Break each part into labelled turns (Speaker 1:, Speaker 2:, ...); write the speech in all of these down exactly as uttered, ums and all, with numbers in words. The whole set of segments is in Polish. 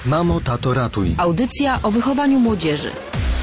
Speaker 1: Mamo, tato, ratuj.
Speaker 2: Audycja o wychowaniu młodzieży.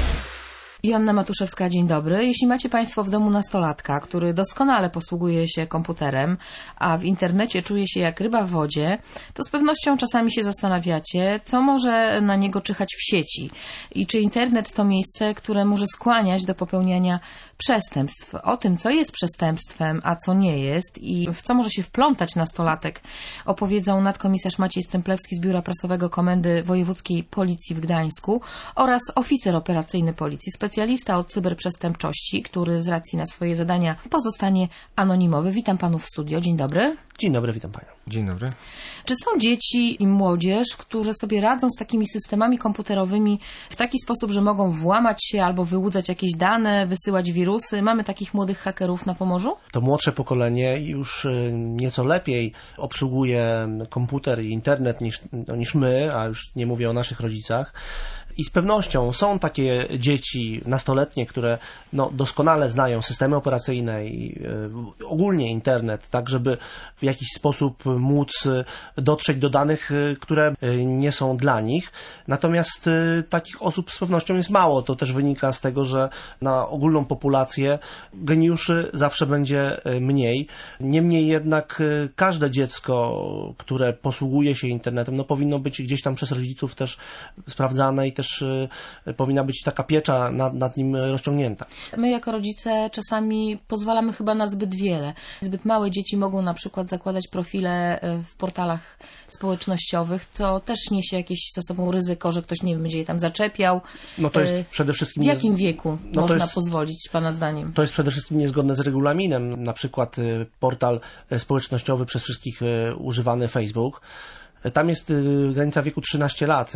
Speaker 2: Joanna Matuszewska, dzień dobry. Jeśli macie Państwo w domu nastolatka, który doskonale posługuje się komputerem, a w internecie czuje się jak ryba w wodzie, to z pewnością czasami się zastanawiacie, co może na niego czyhać w sieci i czy internet to miejsce, które może skłaniać do popełniania przestępstw. O tym, co jest przestępstwem, a co nie jest i w co może się wplątać nastolatek, opowiedzą nadkomisarz Maciej Stemplewski z Biura Prasowego Komendy Wojewódzkiej Policji w Gdańsku oraz oficer operacyjny Policji, specjalista od cyberprzestępczości, który z racji na swoje zadania pozostanie anonimowy. Witam Panów w studio. Dzień dobry.
Speaker 3: Dzień dobry, witam Panią.
Speaker 4: Dzień dobry.
Speaker 2: Czy są dzieci i młodzież, którzy sobie radzą z takimi systemami komputerowymi w taki sposób, że mogą włamać się albo wyłudzać jakieś dane, wysyłać wirusy? Mamy takich młodych hakerów na Pomorzu?
Speaker 3: To młodsze pokolenie już nieco lepiej obsługuje komputer i internet niż, no, niż my, a już nie mówię o naszych rodzicach. I z pewnością są takie dzieci nastoletnie, które no, doskonale znają systemy operacyjne i y, ogólnie internet, tak żeby w jakiś sposób móc dotrzeć do danych, y, które y, nie są dla nich. Natomiast y, takich osób z pewnością jest mało. To też wynika z tego, że na ogólną populację geniuszy zawsze będzie y, mniej. Niemniej jednak y, każde dziecko, które posługuje się internetem, no, powinno być gdzieś tam przez rodziców też sprawdzane i też powinna być taka piecza nad, nad nim rozciągnięta.
Speaker 2: My jako rodzice czasami pozwalamy chyba na zbyt wiele. Zbyt małe dzieci mogą na przykład zakładać profile w portalach społecznościowych. To też niesie jakieś ze sobą ryzyko, że ktoś nie wiem, będzie je tam zaczepiał.
Speaker 3: No to jest przede wszystkim...
Speaker 2: W jakim wieku
Speaker 3: no
Speaker 2: można
Speaker 3: jest,
Speaker 2: pozwolić, Pana zdaniem?
Speaker 3: To jest przede wszystkim niezgodne z regulaminem. Na przykład portal społecznościowy przez wszystkich używany Facebook. Tam jest granica wieku trzynaście lat.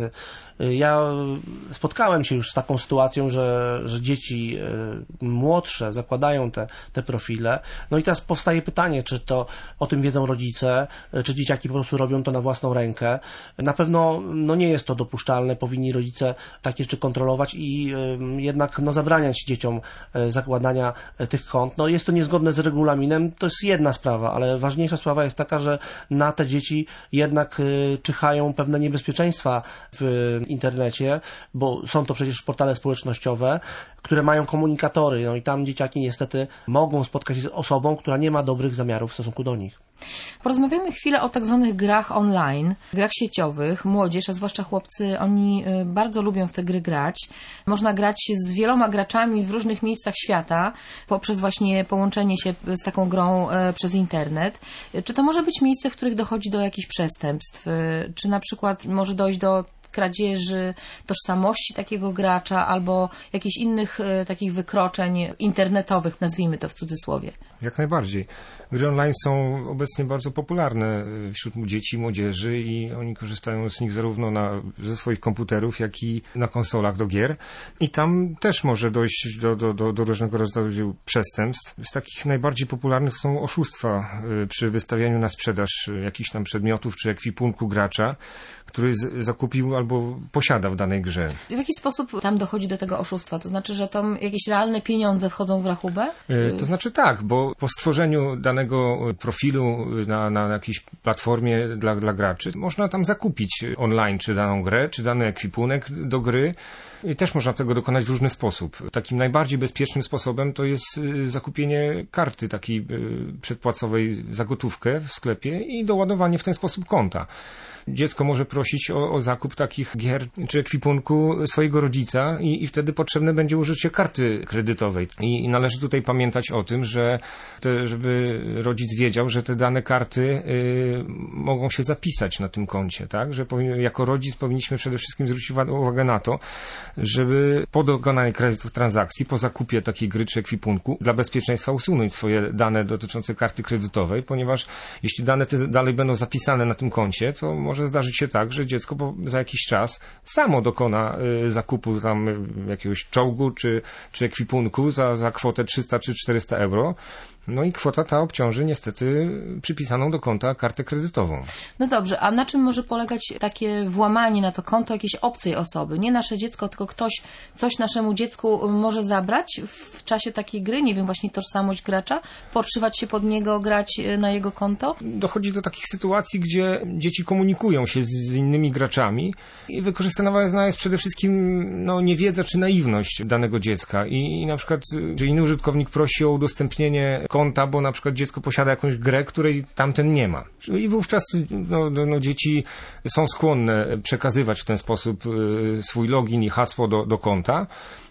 Speaker 3: Ja spotkałem się już z taką sytuacją, że, że dzieci młodsze zakładają te, te profile. No i teraz powstaje pytanie, czy to o tym wiedzą rodzice, czy dzieciaki po prostu robią to na własną rękę. Na pewno no nie jest to dopuszczalne, powinni rodzice takie rzeczy kontrolować i jednak no, zabraniać dzieciom zakładania tych kont. No jest to niezgodne z regulaminem, to jest jedna sprawa, ale ważniejsza sprawa jest taka, że na te dzieci jednak czyhają pewne niebezpieczeństwa w internecie, bo są to przecież portale społecznościowe, które mają komunikatory, no i tam dzieciaki niestety mogą spotkać się z osobą, która nie ma dobrych zamiarów w stosunku do nich.
Speaker 2: Porozmawiamy chwilę o tak zwanych grach online, grach sieciowych. Młodzież, a zwłaszcza chłopcy, oni bardzo lubią w te gry grać. Można grać z wieloma graczami w różnych miejscach świata poprzez właśnie połączenie się z taką grą przez internet. Czy to może być miejsce, w których dochodzi do jakichś przestępstw? Czy na przykład może dojść do kradzieży tożsamości takiego gracza albo jakichś innych e, takich wykroczeń internetowych, nazwijmy to w cudzysłowie?
Speaker 4: Jak najbardziej. Gry online są obecnie bardzo popularne wśród dzieci i młodzieży i oni korzystają z nich zarówno na, ze swoich komputerów, jak i na konsolach do gier. I tam też może dojść do, do, do, do różnego rodzaju przestępstw. Z takich najbardziej popularnych są oszustwa przy wystawianiu na sprzedaż jakichś tam przedmiotów czy ekwipunku gracza, który z, zakupił albo posiada w danej grze.
Speaker 2: W jaki sposób tam dochodzi do tego oszustwa? To znaczy, że tam jakieś realne pieniądze wchodzą w rachubę?
Speaker 4: Yy, to znaczy tak, bo po stworzeniu danego profilu na, na jakiejś platformie dla, dla graczy można tam zakupić online czy daną grę, czy dany ekwipunek do gry. I też można tego dokonać w różny sposób. Takim najbardziej bezpiecznym sposobem to jest zakupienie karty takiej przedpłacowej za gotówkę w sklepie i doładowanie w ten sposób konta. Dziecko może prosić o, o zakup takich gier czy ekwipunku swojego rodzica i, i wtedy potrzebne będzie użycie karty kredytowej. I, i należy tutaj pamiętać o tym, że te, żeby rodzic wiedział, że te dane karty y, mogą się zapisać na tym koncie, tak? Że powin, jako rodzic powinniśmy przede wszystkim zwrócić uwagę na to, żeby po dokonanej transakcji, po zakupie takiej gry czy ekwipunku dla bezpieczeństwa usunąć swoje dane dotyczące karty kredytowej, ponieważ jeśli dane te dalej będą zapisane na tym koncie, to może zdarzyć się tak, że dziecko po, za jakiś czas samo dokona y, zakupu tam y, jakiegoś czołgu czy, czy ekwipunku za, za kwotę trzysta czy czterysta euro No i kwota ta obciąży niestety przypisaną do konta kartę kredytową.
Speaker 2: No dobrze, a na czym może polegać takie włamanie na to konto jakiejś obcej osoby? Nie nasze dziecko, tylko ktoś coś naszemu dziecku może zabrać w czasie takiej gry? Nie wiem, właśnie tożsamość gracza? Podszywać się pod niego, grać na jego konto?
Speaker 4: Dochodzi do takich sytuacji, gdzie dzieci komunikują się z, z innymi graczami i wykorzystywana jest przede wszystkim no, niewiedza czy naiwność danego dziecka. I, i na przykład, że inny użytkownik prosi o udostępnienie konta, bo na przykład dziecko posiada jakąś grę, której tamten nie ma. I wówczas no, no, no, dzieci są skłonne przekazywać w ten sposób y, swój login i hasło do, do konta,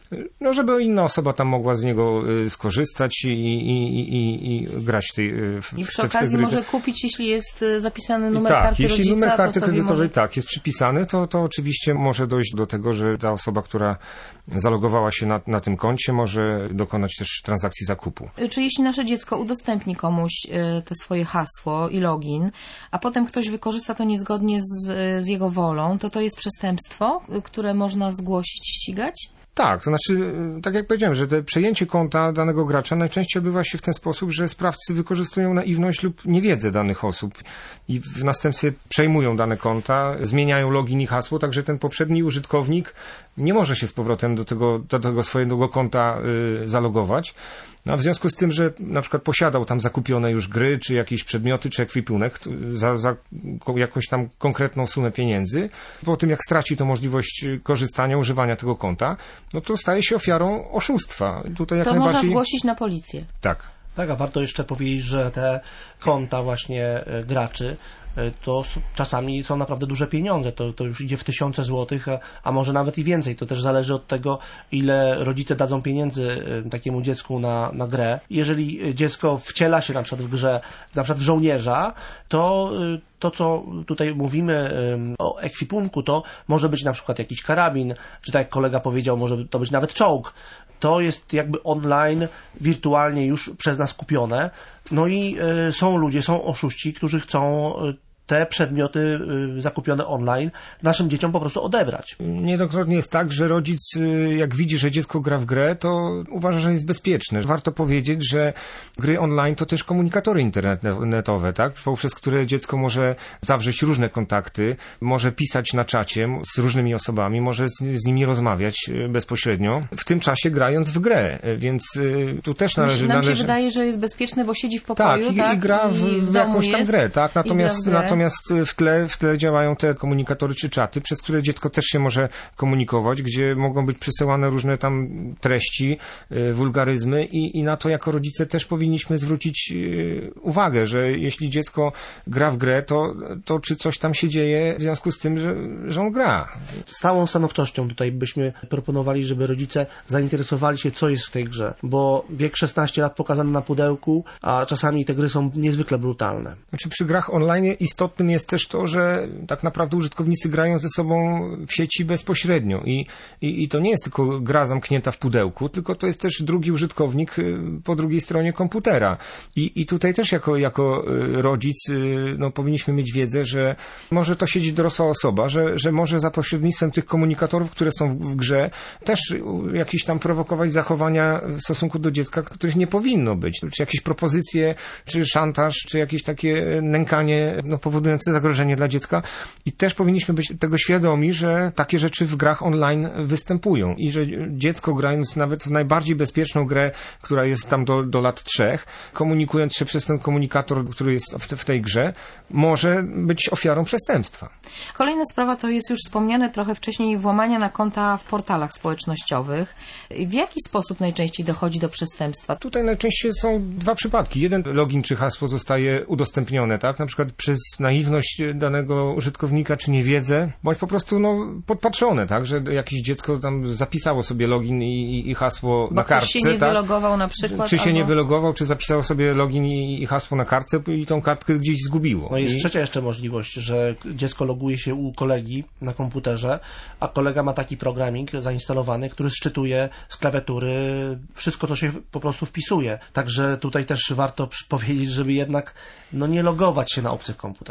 Speaker 4: no żeby inna osoba tam mogła z niego y, skorzystać i, i, i, i, i grać w tej w,
Speaker 2: I przy
Speaker 4: w te,
Speaker 2: okazji
Speaker 4: w te gry.
Speaker 2: może kupić, jeśli jest zapisany numer
Speaker 4: tak,
Speaker 2: karty
Speaker 4: jeśli
Speaker 2: rodzica,
Speaker 4: numer karty
Speaker 2: to sobie
Speaker 4: kredytowej
Speaker 2: może...
Speaker 4: tak jest przypisany, to, to oczywiście może dojść do tego, że ta osoba, która zalogowała się na, na tym koncie, może dokonać też transakcji zakupu.
Speaker 2: Czy jeśli nasze dziecko udostępni komuś te swoje hasło i login, a potem ktoś wykorzysta to niezgodnie z, z jego wolą, to to jest przestępstwo, które można zgłosić, ścigać?
Speaker 4: Tak, to znaczy, tak jak powiedziałem, że te przejęcie konta danego gracza najczęściej odbywa się w ten sposób, że sprawcy wykorzystują naiwność lub niewiedzę danych osób i w następstwie przejmują dane konta, zmieniają login i hasło, także ten poprzedni użytkownik nie może się z powrotem do tego, do tego swojego konta y, zalogować. No, a w związku z tym, że na przykład posiadał tam zakupione już gry, czy jakieś przedmioty, czy ekwipunek za, za jakąś tam konkretną sumę pieniędzy, po tym jak straci to możliwość korzystania, używania tego konta, no to staje się ofiarą oszustwa. Tutaj jak
Speaker 2: to
Speaker 4: najbardziej...
Speaker 2: można zgłosić na policję.
Speaker 4: Tak.
Speaker 3: Tak, a warto jeszcze powiedzieć, że te konta właśnie graczy to czasami są naprawdę duże pieniądze, to, to już idzie w tysiące złotych, a, a może nawet i więcej. To też zależy od tego, ile rodzice dadzą pieniędzy takiemu dziecku na, na grę. Jeżeli dziecko wciela się na przykład w grze, na przykład w żołnierza, to to, co tutaj mówimy o ekwipunku, to może być na przykład jakiś karabin, czy tak jak kolega powiedział, może to być nawet czołg. To jest jakby online, wirtualnie już przez nas kupione. No i y, są ludzie, są oszuści, którzy chcą y, te przedmioty y, zakupione online naszym dzieciom po prostu odebrać.
Speaker 4: Niejednokrotnie jest tak, że rodzic y, jak widzi, że dziecko gra w grę, to uważa, że jest bezpieczne. Warto powiedzieć, że gry online to też komunikatory internetowe, tak? Poprzez które dziecko może zawrzeć różne kontakty, może pisać na czacie z różnymi osobami, może z, z nimi rozmawiać y, bezpośrednio, w tym czasie grając w grę, więc y, tu też należy...
Speaker 2: Nam się
Speaker 4: należy...
Speaker 2: wydaje, że jest bezpieczne, bo siedzi w pokoju,
Speaker 4: tak? I,
Speaker 2: tak?
Speaker 4: i gra w,
Speaker 2: I w,
Speaker 4: w jakąś tam
Speaker 2: jest,
Speaker 4: grę, tak? Natomiast,
Speaker 2: natomiast
Speaker 4: w tle, w tle działają te komunikatory czy czaty, przez które dziecko też się może komunikować, gdzie mogą być przesyłane różne tam treści, y, wulgaryzmy i, i na to jako rodzice też powinniśmy zwrócić y, uwagę, że jeśli dziecko gra w grę, to, to czy coś tam się dzieje w związku z tym, że, że on gra.
Speaker 3: Z całą stanowczością tutaj byśmy proponowali, żeby rodzice zainteresowali się, co jest w tej grze, bo wiek szesnaście lat pokazany na pudełku, a czasami te gry są niezwykle brutalne.
Speaker 4: Znaczy przy grach online istotnym jest też to, że tak naprawdę użytkownicy grają ze sobą w sieci bezpośrednio i, i, i to nie jest tylko gra zamknięta w pudełku, tylko to jest też drugi użytkownik po drugiej stronie komputera. I, i tutaj też jako, jako rodzic no, powinniśmy mieć wiedzę, że może to siedzieć dorosła osoba, że, że może za pośrednictwem tych komunikatorów, które są w, w grze, też jakieś tam prowokować zachowania w stosunku do dziecka, których nie powinno być. Czy jakieś propozycje, czy szantaż, czy jakieś takie nękanie no, powodujące zagrożenie dla dziecka i też powinniśmy być tego świadomi, że takie rzeczy w grach online występują i że dziecko grając nawet w najbardziej bezpieczną grę, która jest tam do, do lat trzech, komunikując się przez ten komunikator, który jest w, te, w tej grze, może być ofiarą przestępstwa.
Speaker 2: Kolejna sprawa to jest już wspomniane trochę wcześniej włamania na konta w portalach społecznościowych. W jaki sposób najczęściej dochodzi do przestępstwa?
Speaker 4: Tutaj najczęściej są dwa przypadki. Jeden login czy hasło zostaje udostępnione, tak? Na przykład przez naiwność danego użytkownika, czy niewiedzę, bądź po prostu no, podpatrzone, tak? Że jakieś dziecko tam zapisało sobie login i, i hasło
Speaker 2: Bo
Speaker 4: na kartce.
Speaker 2: Czy się nie
Speaker 4: tak?
Speaker 2: wylogował na przykład?
Speaker 4: Czy się
Speaker 2: albo...
Speaker 4: nie wylogował, czy zapisało sobie login i, i hasło na kartce i tą kartkę gdzieś zgubiło.
Speaker 3: No i jest
Speaker 4: I...
Speaker 3: trzecia jeszcze możliwość, że dziecko loguje się u kolegi na komputerze, a kolega ma taki programik zainstalowany, który szczytuje z klawiatury wszystko, co się po prostu wpisuje. Także tutaj też warto powiedzieć, żeby jednak no, nie logować się na obcych komputerach.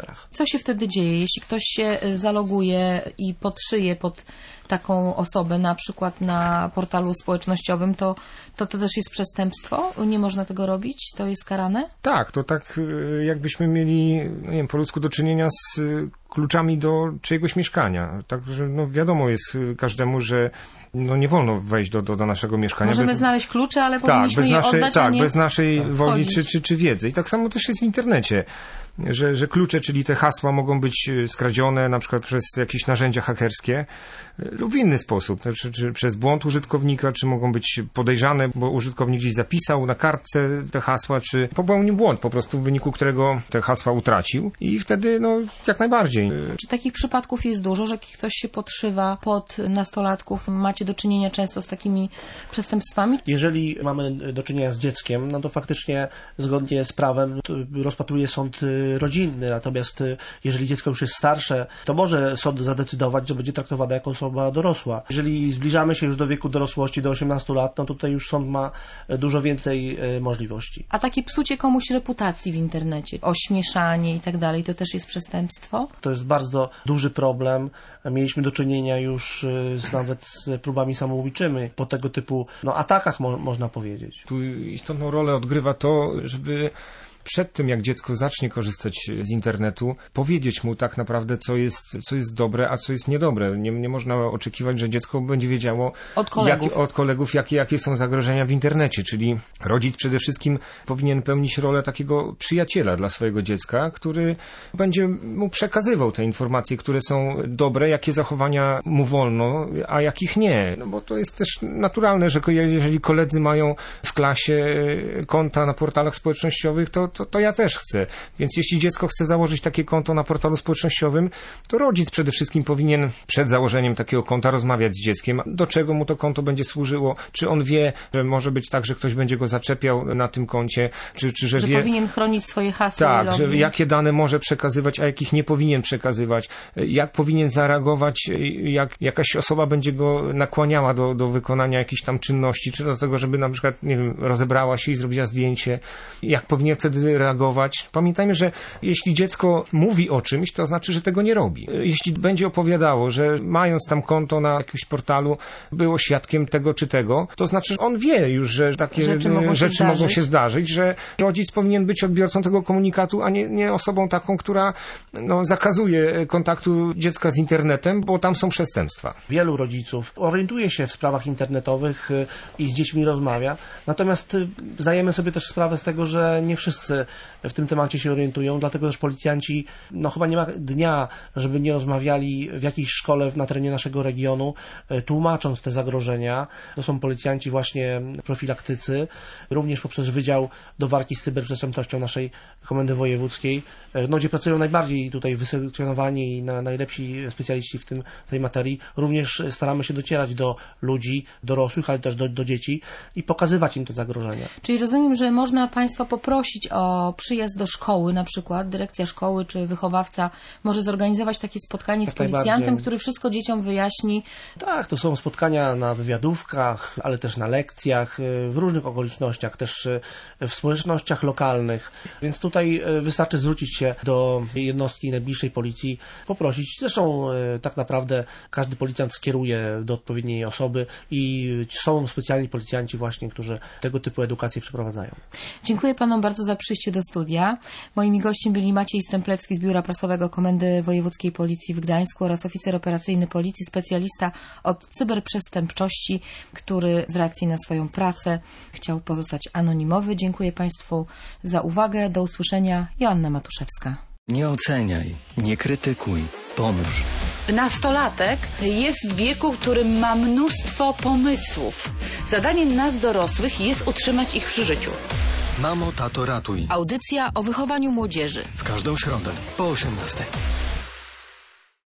Speaker 3: komputerach.
Speaker 2: Co się wtedy dzieje, jeśli ktoś się zaloguje i podszyje pod taką osobę, na przykład na portalu społecznościowym, to, to to też jest przestępstwo? Nie można tego robić? To jest karane?
Speaker 4: Tak, to tak jakbyśmy mieli, no nie wiem, po ludzku do czynienia z kluczami do czyjegoś mieszkania. Także no wiadomo jest każdemu, że no nie wolno wejść do, do, do naszego mieszkania.
Speaker 2: Możemy
Speaker 4: bez...
Speaker 2: znaleźć klucze, ale
Speaker 4: tak,
Speaker 2: powinniśmy
Speaker 4: bez
Speaker 2: je
Speaker 4: naszej,
Speaker 2: oddać,
Speaker 4: tak,
Speaker 2: a nie
Speaker 4: bez naszej
Speaker 2: wchodzić.
Speaker 4: woli czy, czy, czy wiedzy. I tak samo też jest w internecie. Że, że klucze, czyli te hasła mogą być skradzione na przykład przez jakieś narzędzia hakerskie lub w inny sposób, czy, czy przez błąd użytkownika, czy mogą być podejrzane, bo użytkownik gdzieś zapisał na kartce te hasła, czy popełnił błąd po prostu, w wyniku którego te hasła utracił i wtedy no jak najbardziej.
Speaker 2: Czy takich przypadków jest dużo, że ktoś się podszywa pod nastolatków? Macie do czynienia często z takimi przestępstwami?
Speaker 3: Jeżeli mamy do czynienia z dzieckiem, no to faktycznie zgodnie z prawem rozpatruje sąd rodzinny, natomiast jeżeli dziecko już jest starsze, to może sąd zadecydować, że będzie traktowane jako osoba dorosła. Jeżeli zbliżamy się już do wieku dorosłości, do osiemnastu lat, no tutaj już sąd ma dużo więcej możliwości.
Speaker 2: A takie psucie komuś reputacji w internecie, ośmieszanie i tak dalej, to też jest przestępstwo?
Speaker 3: To jest bardzo duży problem. Mieliśmy do czynienia już z, nawet z próbami samobójczymi po tego typu no, atakach, mo można powiedzieć.
Speaker 4: Tu istotną rolę odgrywa to, żeby przed tym, jak dziecko zacznie korzystać z internetu, powiedzieć mu tak naprawdę, co jest, co jest dobre, a co jest niedobre. Nie, nie można oczekiwać, że dziecko będzie wiedziało
Speaker 2: od kolegów,
Speaker 4: jak, od kolegów jakie, jakie są zagrożenia w internecie. Czyli rodzic przede wszystkim powinien pełnić rolę takiego przyjaciela dla swojego dziecka, który będzie mu przekazywał te informacje, które są dobre, jakie zachowania mu wolno, a jakich nie. No bo to jest też naturalne, że jeżeli koledzy mają w klasie konta na portalach społecznościowych, to To, to ja też chcę. Więc jeśli dziecko chce założyć takie konto na portalu społecznościowym, to rodzic przede wszystkim powinien przed założeniem takiego konta rozmawiać z dzieckiem, do czego mu to konto będzie służyło, czy on wie, że może być tak, że ktoś będzie go zaczepiał na tym koncie, czy, czy że,
Speaker 2: że
Speaker 4: wie...
Speaker 2: powinien chronić swoje hasła.
Speaker 4: Tak,
Speaker 2: i
Speaker 4: że
Speaker 2: login.
Speaker 4: jakie dane może przekazywać, a jakich nie powinien przekazywać, jak powinien zareagować, jak jakaś osoba będzie go nakłaniała do, do wykonania jakichś tam czynności, czy do tego, żeby na przykład, nie wiem, rozebrała się i zrobiła zdjęcie, jak powinien wtedy reagować. Pamiętajmy, że jeśli dziecko mówi o czymś, to znaczy, że tego nie robi. Jeśli będzie opowiadało, że mając tam konto na jakimś portalu było świadkiem tego czy tego, to znaczy, że on wie już, że takie
Speaker 2: rzeczy mogą,
Speaker 4: rzeczy
Speaker 2: się,
Speaker 4: mogą
Speaker 2: zdarzyć.
Speaker 4: się zdarzyć, że rodzic powinien być odbiorcą tego komunikatu, a nie, nie osobą taką, która no, zakazuje kontaktu dziecka z internetem, bo tam są przestępstwa.
Speaker 3: Wielu rodziców orientuje się w sprawach internetowych i z dziećmi rozmawia, natomiast zdajemy sobie też sprawę z tego, że nie wszyscy w tym temacie się orientują, dlatego też policjanci, no chyba nie ma dnia, żeby nie rozmawiali w jakiejś szkole na terenie naszego regionu, tłumacząc te zagrożenia. To są policjanci właśnie profilaktycy, również poprzez Wydział do Walki z Cyberprzestępczością naszej Komendy Wojewódzkiej, no, gdzie pracują najbardziej tutaj wyselekcjonowani i na, najlepsi specjaliści w, tym, w tej materii. Również staramy się docierać do ludzi, dorosłych, ale też do, do dzieci i pokazywać im te zagrożenia.
Speaker 2: Czyli rozumiem, że można Państwa poprosić o przyjazd do szkoły, na przykład dyrekcja szkoły czy wychowawca może zorganizować takie spotkanie
Speaker 3: tak
Speaker 2: z policjantem,
Speaker 3: najbardziej.
Speaker 2: który wszystko dzieciom wyjaśni.
Speaker 3: Tak, to są spotkania na wywiadówkach, ale też na lekcjach, w różnych okolicznościach, też w społecznościach lokalnych. Więc tutaj wystarczy zwrócić się do jednostki najbliższej policji, poprosić. Zresztą tak naprawdę każdy policjant skieruje do odpowiedniej osoby i są specjalni policjanci właśnie, którzy tego typu edukację przeprowadzają.
Speaker 2: Dziękuję Panom bardzo za przyjście do studia. Moimi gośćmi byli Maciej Stemplewski z Biura Prasowego Komendy Wojewódzkiej Policji w Gdańsku oraz oficer operacyjny Policji, specjalista od cyberprzestępczości, który z racji na swoją pracę chciał pozostać anonimowy. Dziękuję Państwu za uwagę. Do usłyszenia. Joanna Matuszewska.
Speaker 1: Nie oceniaj, nie krytykuj, pomóż.
Speaker 5: Nastolatek jest w wieku, w którym ma mnóstwo pomysłów. Zadaniem nas dorosłych jest utrzymać ich przy życiu.
Speaker 1: Mamo, tato, ratuj.
Speaker 2: Audycja o wychowaniu młodzieży.
Speaker 1: W każdą środę po osiemnastej.